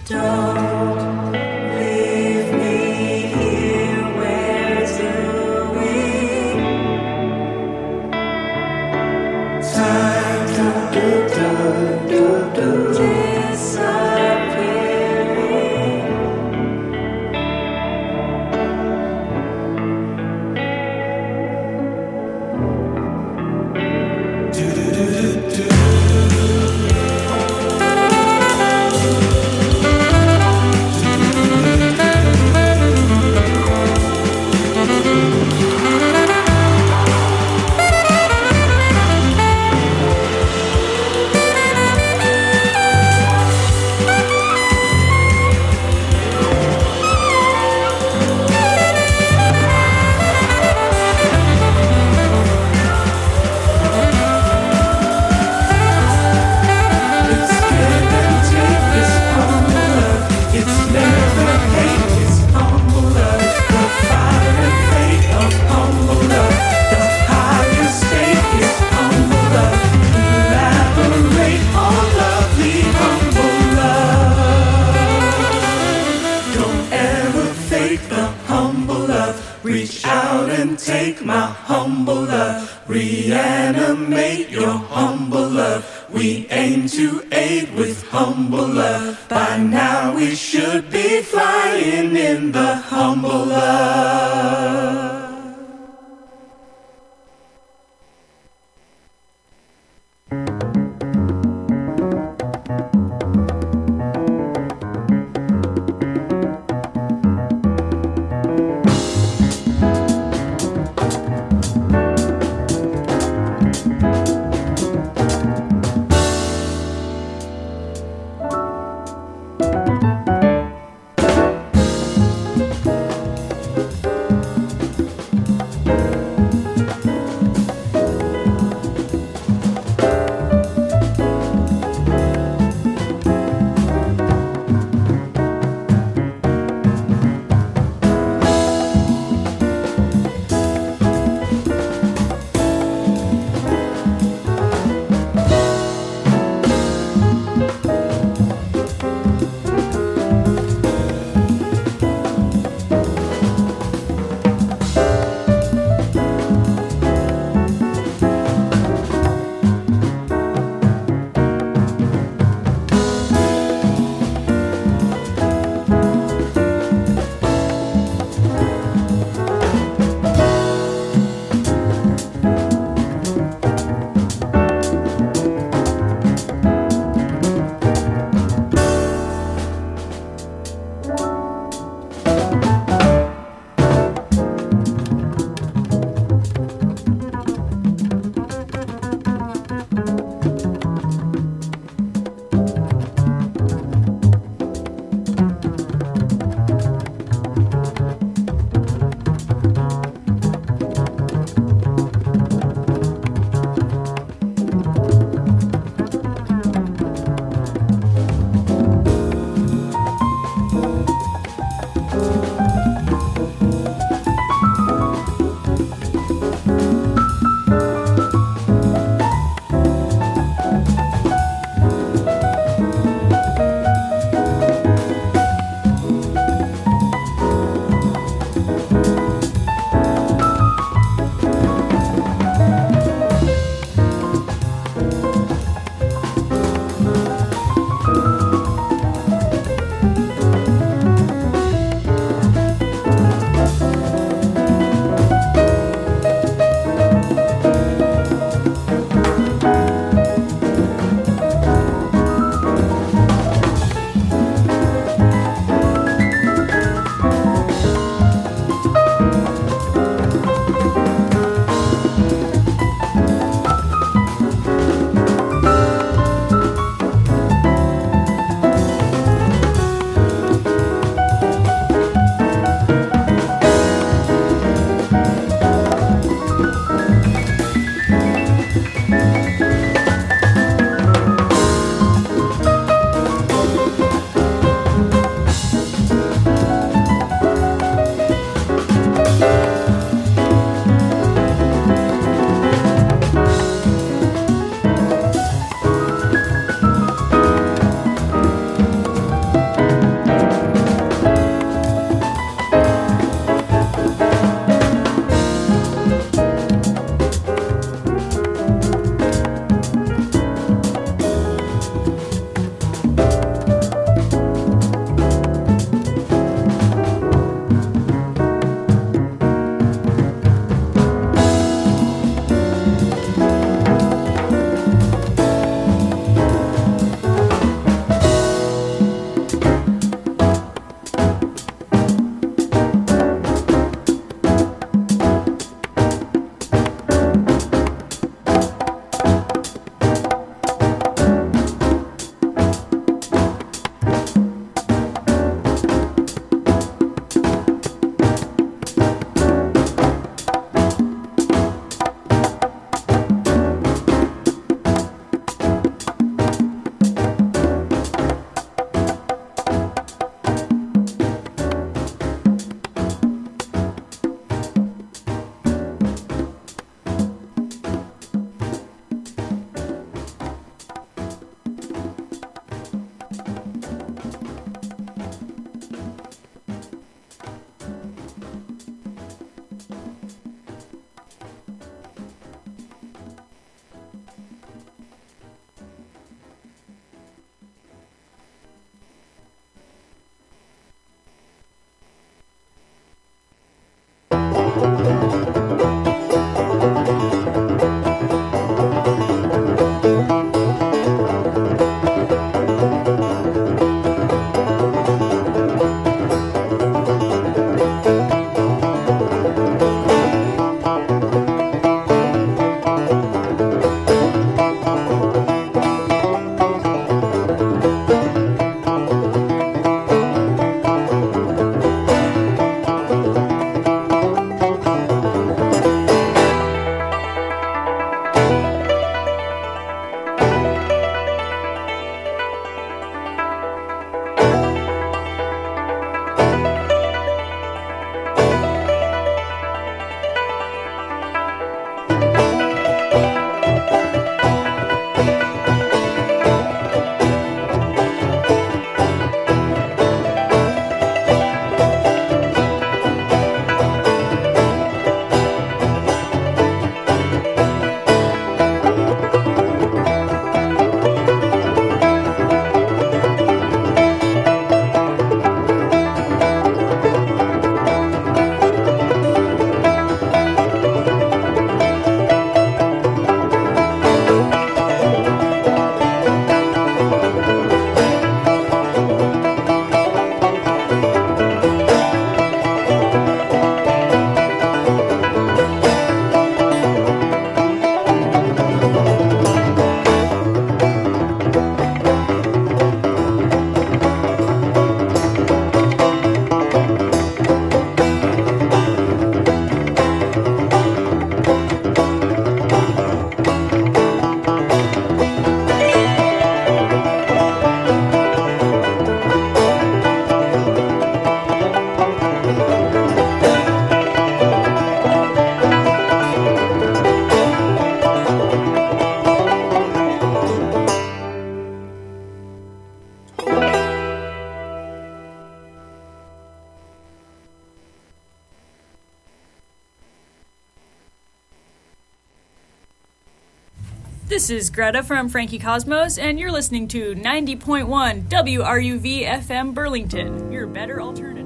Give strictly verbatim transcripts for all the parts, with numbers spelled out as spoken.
Don't leave me here. Where do we? Time to do, do, do, disappearing. Do, do, do, do, do. Reach out and take my humble love. Reanimate your humble love. We aim to aid with humble love. By now we should be flying in the humble love. This is Greta from Frankie Cosmos, and you're listening to ninety point one W R U V F M Burlington, your better alternative.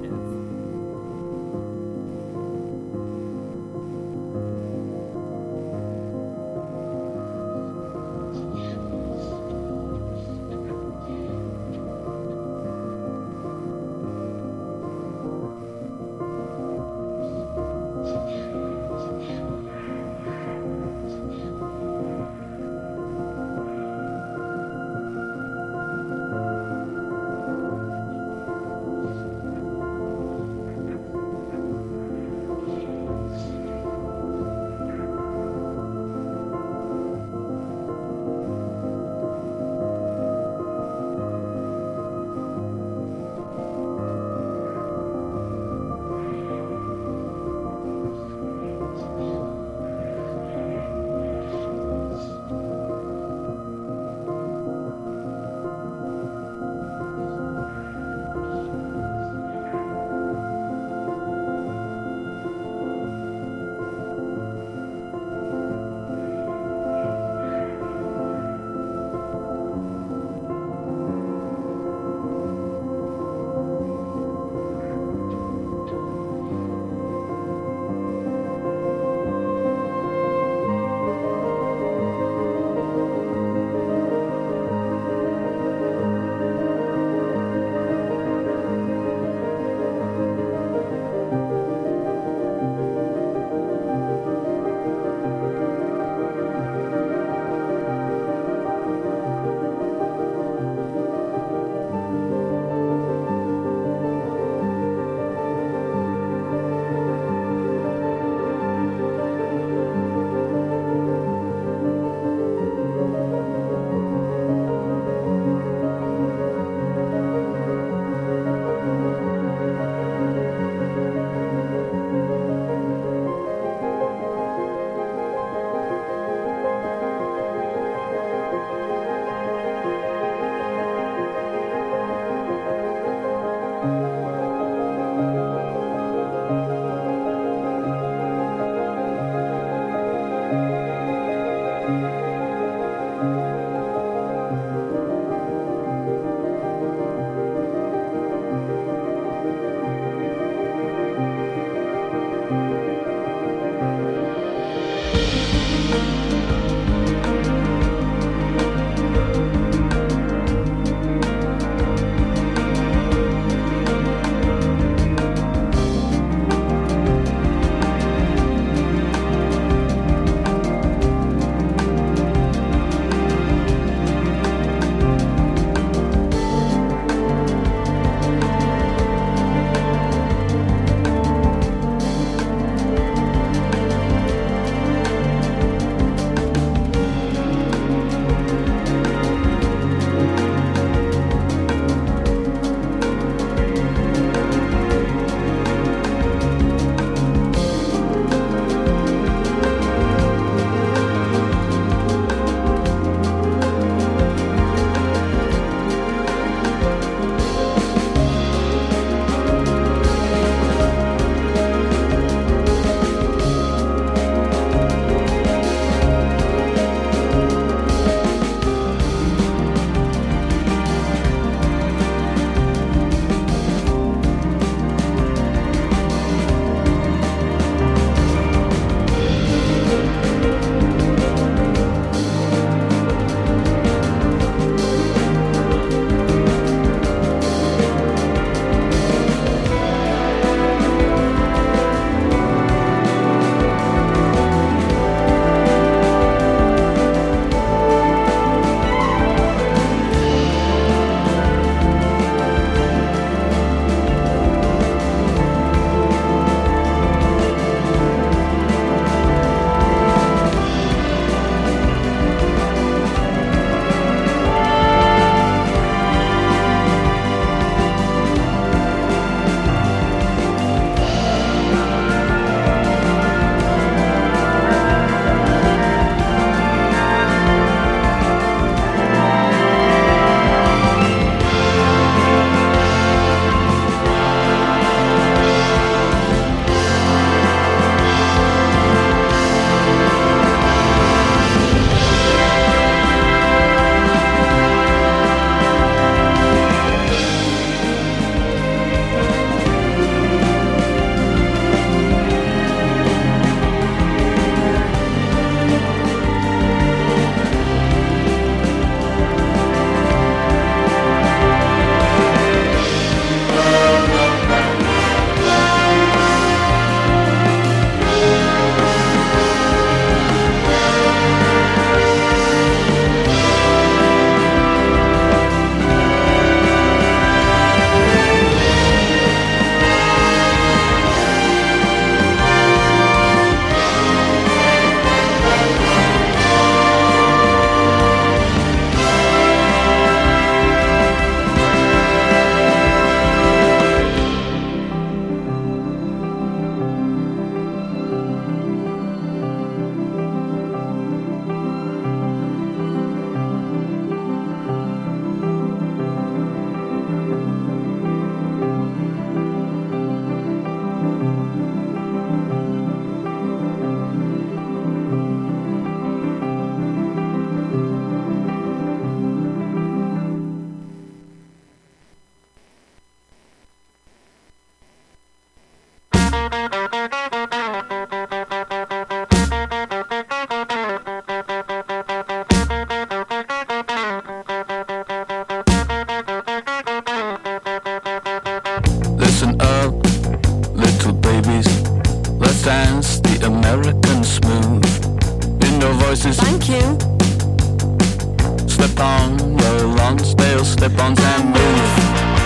dance the American smooth. In your voices, thank you. Slip on your Lonsdale slip-ons and move.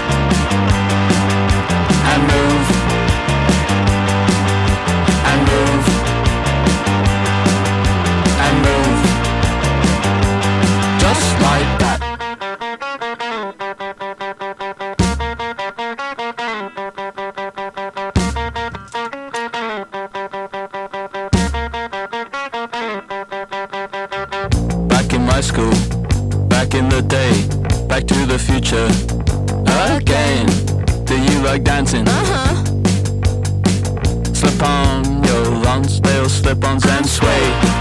And move. And move. And move. Just like that. Back in my school, back in the day, back to the future again. Do you like dancing? Uh-huh. Slip on your Lonsdale slip-ons and sway.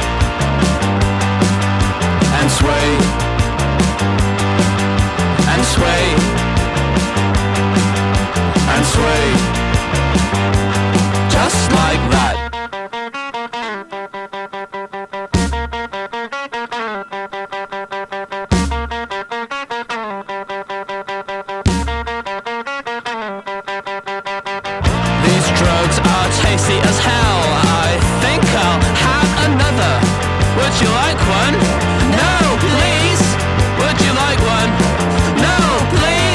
And sway. And sway. And sway. Just like that. Drugs are tasty as hell. I think I'll have another. Would you like one? No, please. Would you like one? No, please.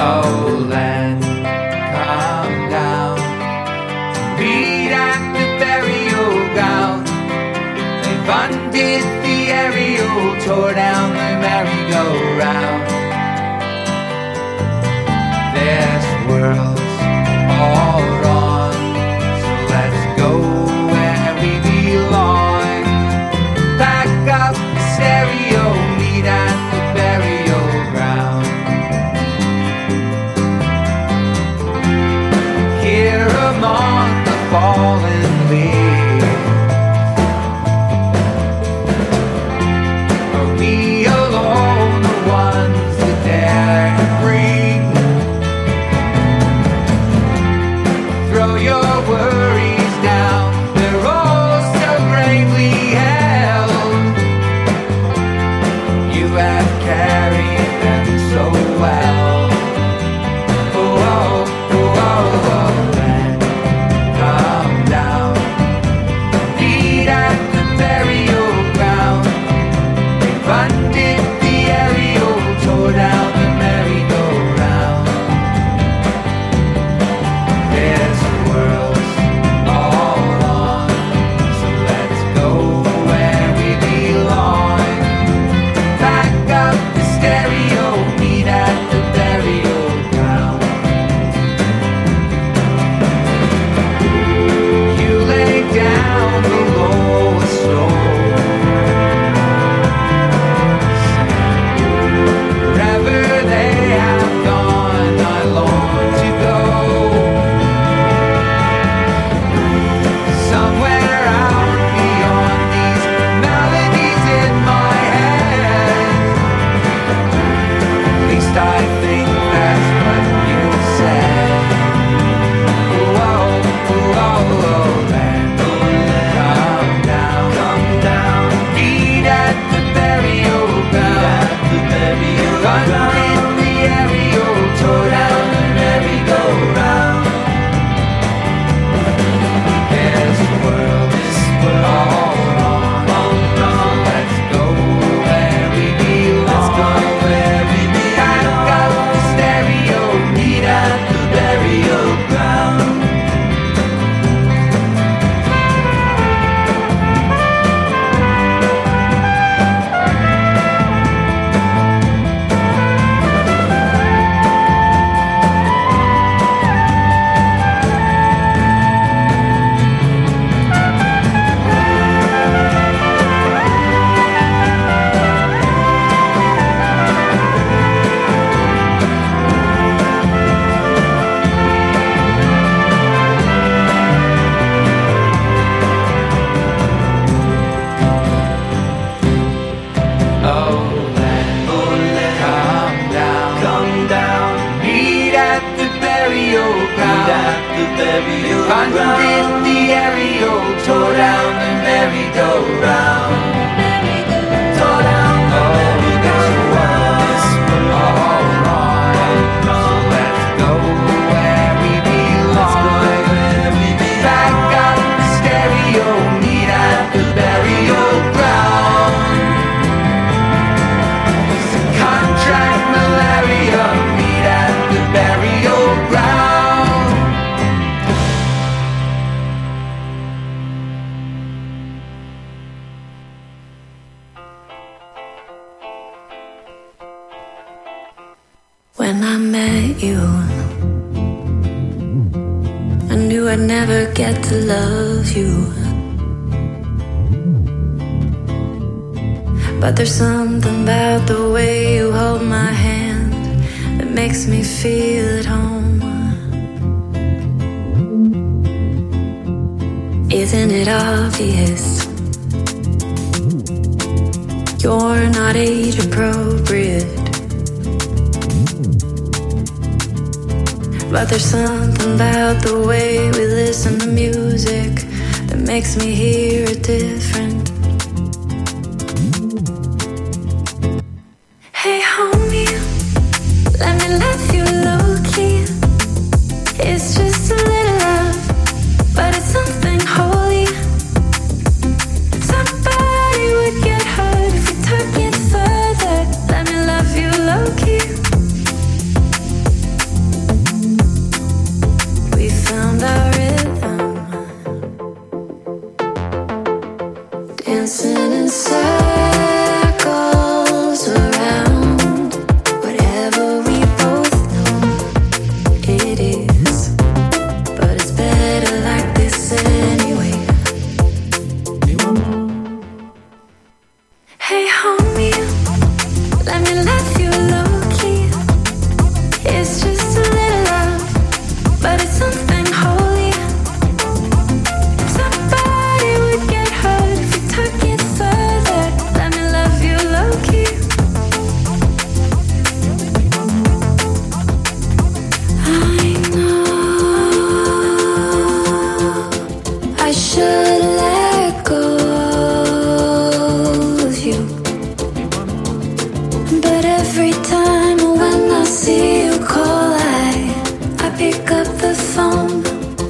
Oh land, come down, meet at the burial ground. They've undid the aerial, tore down the merry-go-round. This world's all wrong, so let's go where we belong. Pack up the stereo, meet at the burial ground. Here among the fallen leaves, are we alone, the ones that dare to breathe? Throw your worries down, they're all so bravely held. You have carried them so well. Oh, oh, oh, oh, oh, land, come down, meet at the burial ground. They've undid the aerial, tore down the merry-go-round. This world's all wrong, so let's go where we belong. Pack up the stereo, meet at the burial ground. You lay down below a stone, wherever they have gone, I long to go. Somewhere out beyond these melodies in my head. At least I think that's what you said. Oh, oh, oh, oh, oh, land, come down, come down, meet at the burial ground. Undid the aerial, tore down the merry-go-round. This world is all wrong, all wrong. Let's go where we belong. Let's go where we belong. Pack up the stereo, meet at the burial ground. Oh land, come down, come down, meet at the burial ground. Undid the aerial, tore down the merry-go-round. Tore down the merry-go-round. This world all wrong, so let's go where we belong. Back up the stereo, meet at the burial ground. Contract malaria, meet at the burial ground. When I met you, I knew I'd never get to love you. But there's something about the way you hold my hand that makes me feel at home. Isn't it obvious? You're not age appropriate. But there's something about the way we listen to music that makes me hear it different. Hey homie, let me love you low-key. It's just a little love, but it's something holy. Somebody would get hurt if we took it further. Let me love you low-key. Every time when I see you call, I, I pick up the phone.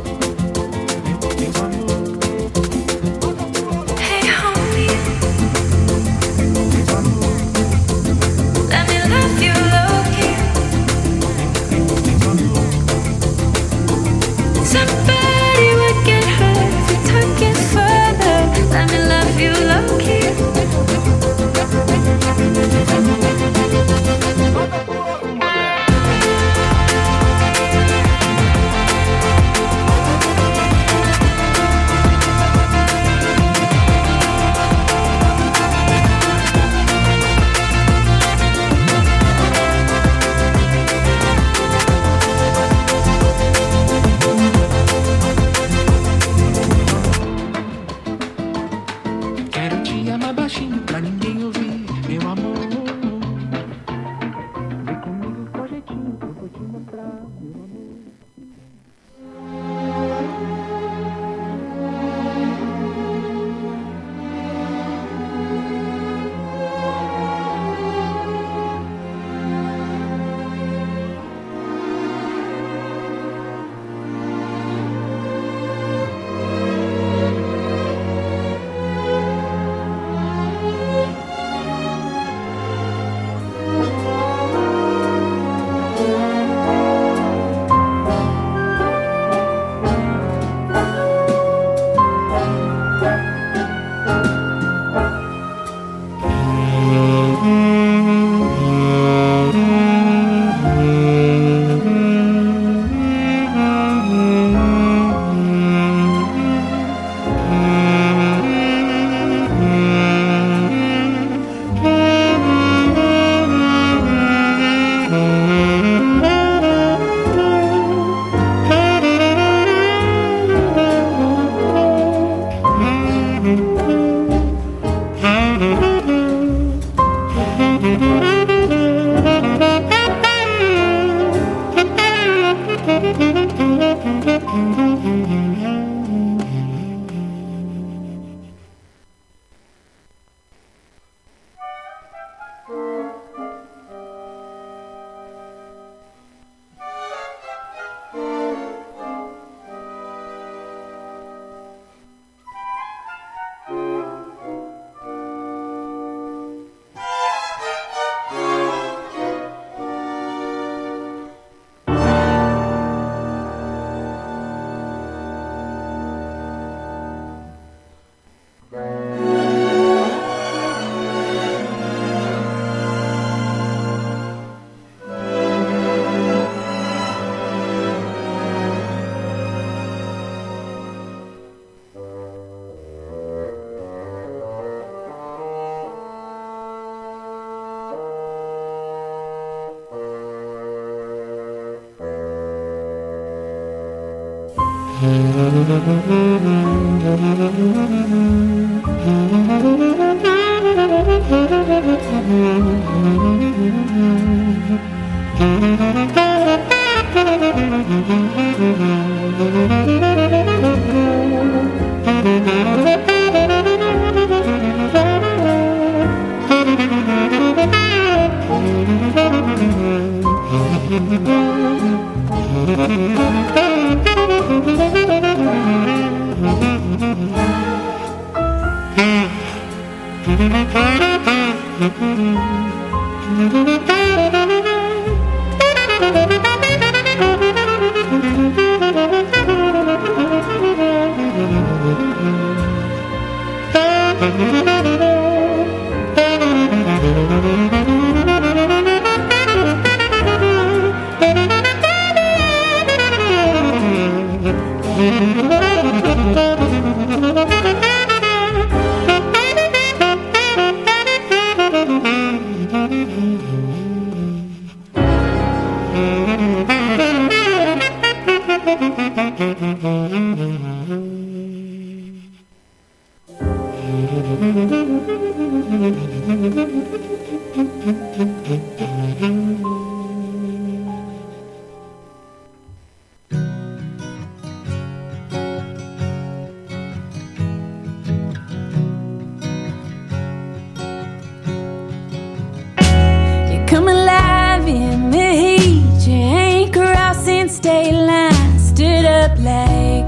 Hey homie, let me love you low-key. Somebody would get hurt if we took it further. Let me love you low-key. Quero te amar baixinho pra ninguém ouvir, meu amor. Vem comigo com jeitinho, eu vou te mostrar, meu amor.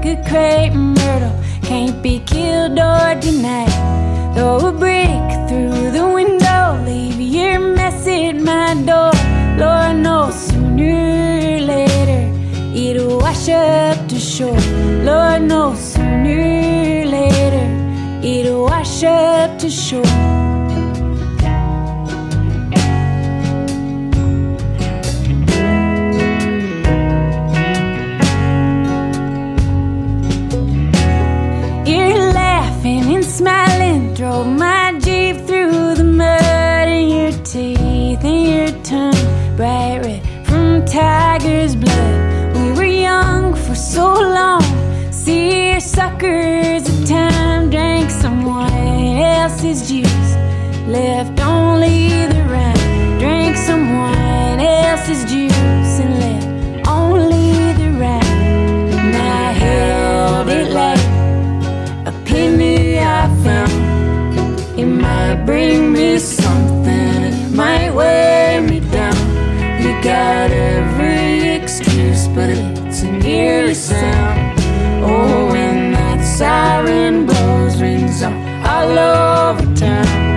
a crepe myrtle, can't be killed or denied. Throw a brick through the window, leave your mess at my door. Lord knows sooner or later it'll wash up to shore. Lord knows sooner or later it'll wash up to shore. Smiling, drove my Jeep through the mud, and your teeth and your tongue bright red from tiger's blood. We were young for so long, seersuckers of time, drank someone else's juice, left only the rind. Drank someone else's juice and left only the rind. And I held it like a penny I found. It might bring me something, it might weigh me down. You got every excuse, but it's an eerie sound. Oh, when that siren blows, rings out all over town.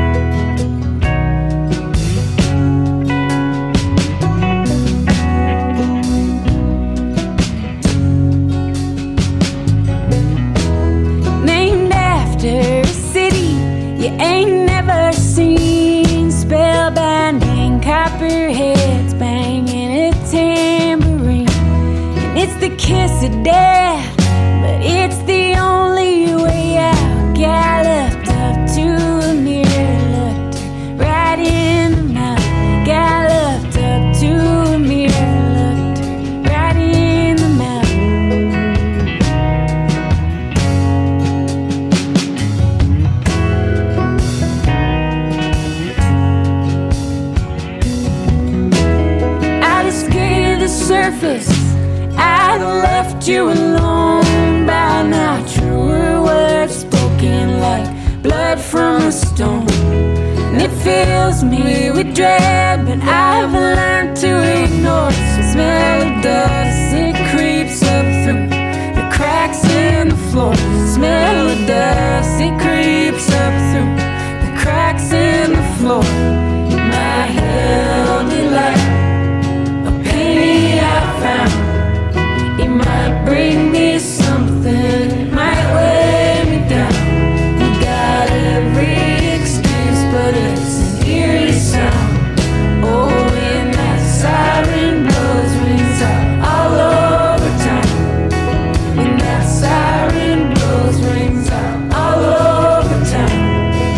Ain't never seen, spellbinding copperheads banging a tambourine. And it's the kiss of death, but it's the only way out. Galloped up to a mirror, looked her right in the mouth. Galloped up to a mirror, looked her right in the mouth. Surface, I'd left you alone by now. Truer words spoken like blood from a stone. And it fills me with dread, but I've learned to ignore the smell of dust. It creeps up through the cracks in the floor. Smell of dust, it creeps up through the cracks in the floor. My held it like I found. It might bring me something, it might weigh me down. You got every excuse, but it's an eerie sound. Oh, when that siren blows, rings out all over town. When that siren blows, rings out all over town.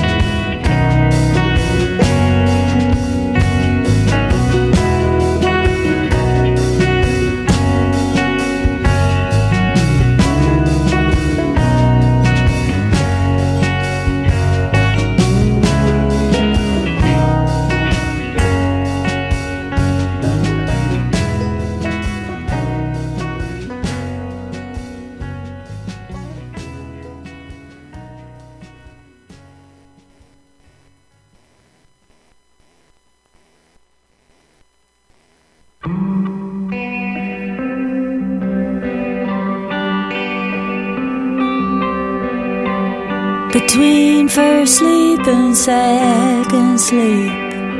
Between first sleep and second sleep,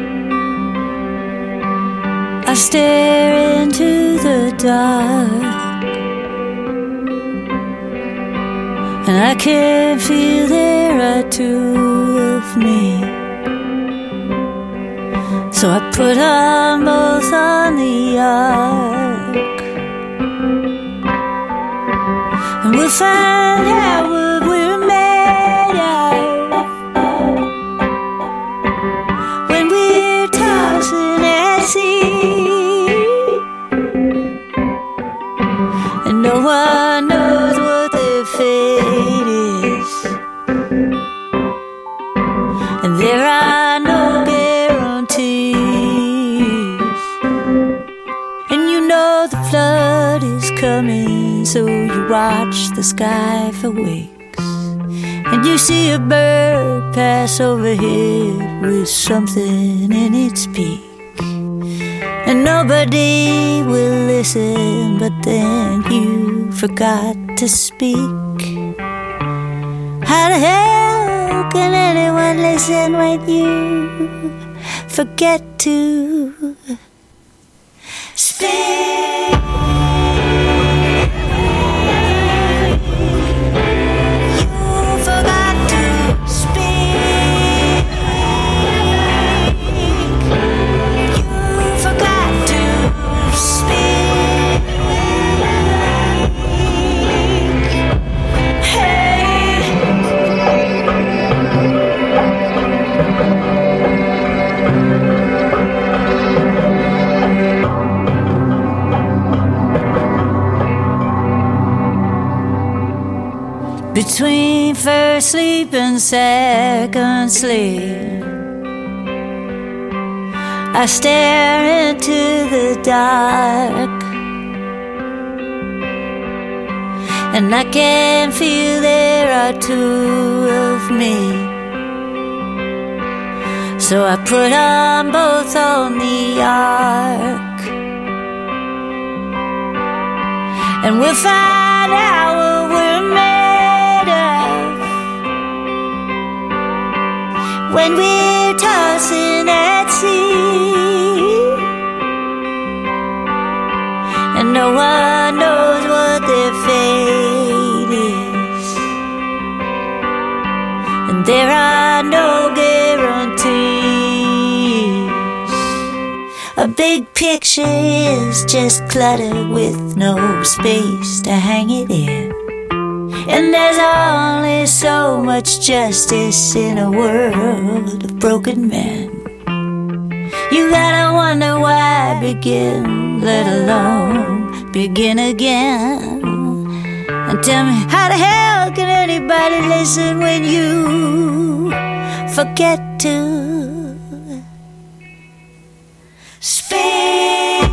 I stare into the dark, and I can feel there are two of me. So I put on both on the ark, and we'll find out what we're made of when we're tossing at sea, and no one knows what their fate is, and there are no guarantees. And you know the flood is coming, so you watch the sky for weeks, and you see a bird pass overhead with something in its beak, and nobody will listen, but then you forgot to speak. How the hell can anyone listen when you forget to speak? You forgot to speak. You forgot to speak. Hey. Between first sleep and second sleep, I stare into the dark, and I can feel there are two of me. So I put on both on the ark, and we'll find out what we're made when we're tossing at sea, and no one knows what their fate is, and there are no guarantees. A big picture is just clutter with no space to hang it in. And there's only so much justice in a world of broken men. You gotta wonder why begin, let alone begin again. And tell me, how the hell can anybody listen when you forget to speak?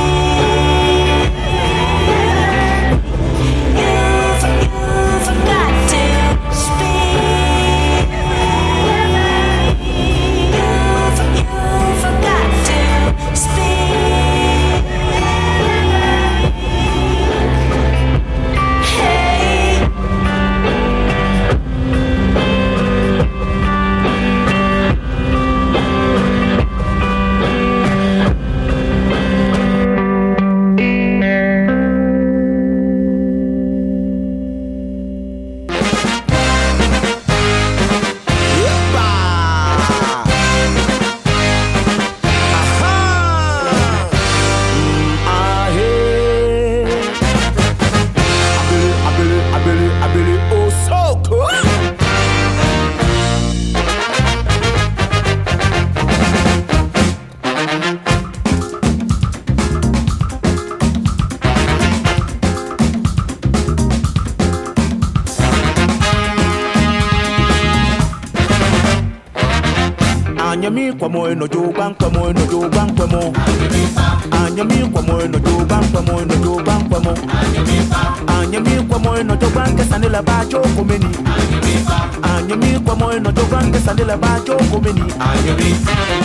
Anyami kwa moyo no joban kwa moyo no joban kwa mo. Anyami kwa moyo no joban kwa moyo no joban kwa mo. Anyami kwa moyo no joban ke sanela ba jo komeni. Anyami kwa moyo no joban ke sanela ba jo komeni. Anyami.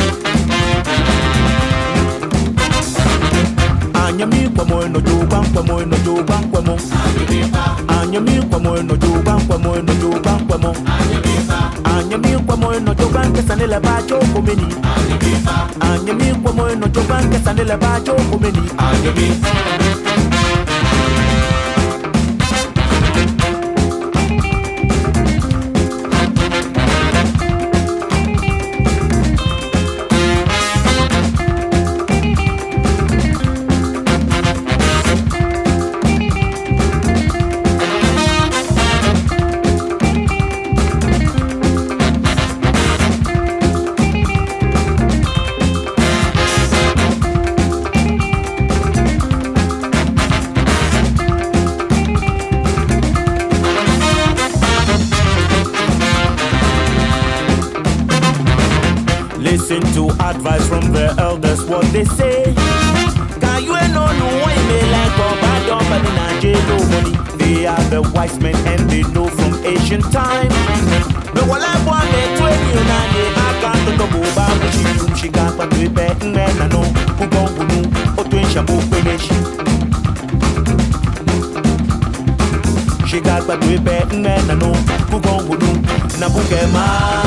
Anyami kwa moyo no joban kwa moyo no joban kwa mo. Anyami kwa moyo no joban kwa moyo no joban kwa mo. Anyami kwa moyo no joban ke sanela ba jo komeni. Anyami kwa moyo no joban ke sanela ba jo komeni. Anyami. Listen to advice from the elders, what they say. Can you know no way me like Boba Dumba in Nigeria money? They are the wise men and they know from ancient time. The one I want they train you now they I can't talk about the she she got to be back man I know who go who know or twin shampoo finish. gagba dwebe nena no kugongudu na bukema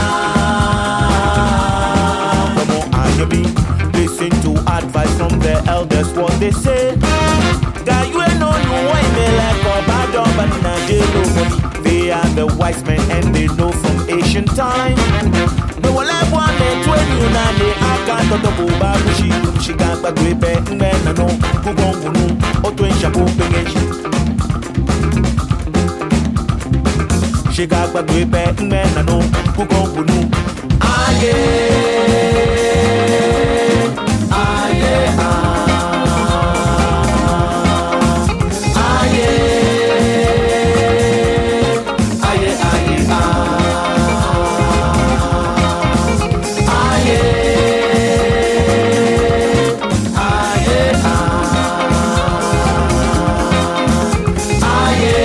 Come on, I be listen to advice from the elders what they say Guy you ain't know you ain't me like a bad dog but in a jail They are the wise men and they know from ancient time But when I want them twenty na they I can't talk about babushi She gagba dwebe nena no kugongudu oto en shabu pengeshi She got back with back and man, I know who gon' who knew. Ah, yeah, ah, yeah, ah, ah, yeah, ah, yeah, ah, yeah, ah, ah, yeah, ah, yeah, ah, yeah.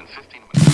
fifteen minutes.